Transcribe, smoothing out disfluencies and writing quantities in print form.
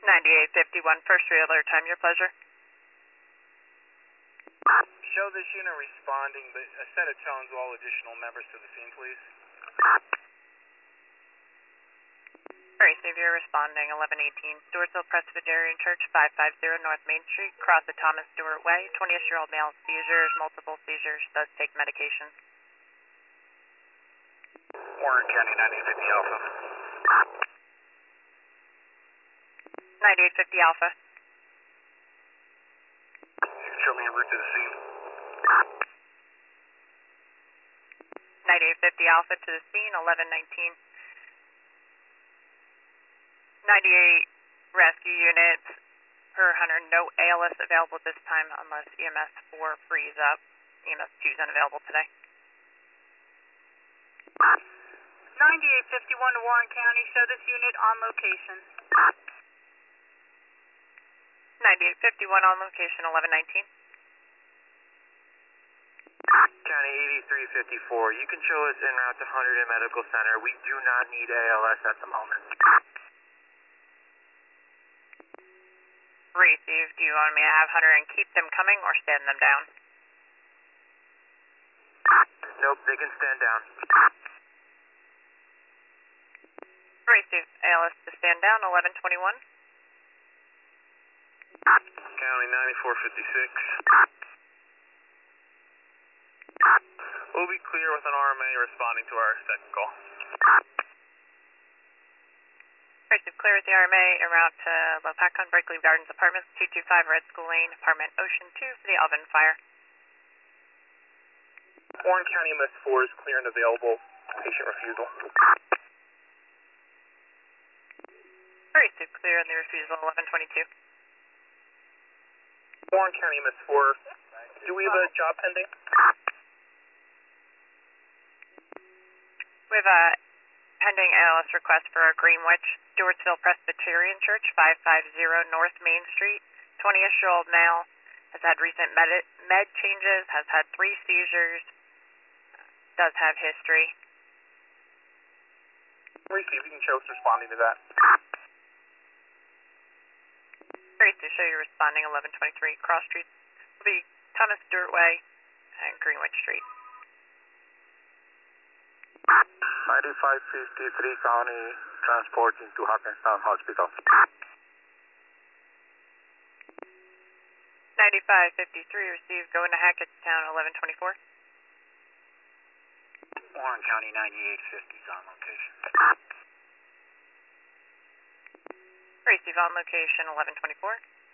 9851, first alert time, your pleasure. Show this unit responding, but a set of tones to all additional members to the scene, please. Receive, you're responding, 1118, Stewartsville Presbyterian Church, 550 North Main Street, cross the Thomas Stewart Way, 20-year-old male, seizures, multiple seizures, does take medication. Warren County 9850 Alpha. 9850 Alpha. You can show me en route to the scene. 9850 Alpha to the scene, 1119. 98 rescue units per Hunter, no ALS available at this time unless EMS 4 frees up. EMS 2 is unavailable today. 9851 to Warren County, show this unit on location. 9851 on location, 1119. County 8354, you can show us en route to Hunterdon Medical Center. We do not need ALS at the moment. Receive, do you want me to have Hunter and keep them coming or stand them down? Nope, they can stand down. Receive, ALS to stand down, 1121. County 9456. We'll be clear with an RMA responding to our second call. Receive, clear with the RMA en route to Lopakon, Berkeley Gardens Apartments, 225 Red School Lane, Apartment Ocean 2 for the Alvin Fire. Warren County MS4 is clear and available. Patient refusal. Receive, clear on the refusal, 1122. Warren County MS4, do we have a job pending? We have a pending ALS request for a Greenwich, Stewartsville Presbyterian Church, 550 North Main Street. 20-ish-year-old male, has had recent med changes, has had 3 seizures, does have history. Receive, you can show us responding to that. Receive, show you responding, 1123, cross streets will be Thomas Stewart Way and Greenwich Street. 9553 County transporting to Hackensack Hospital. 9553 received, going to Hackettstown, 1124. Warren County 9850 is on location. Receive on location, 1124.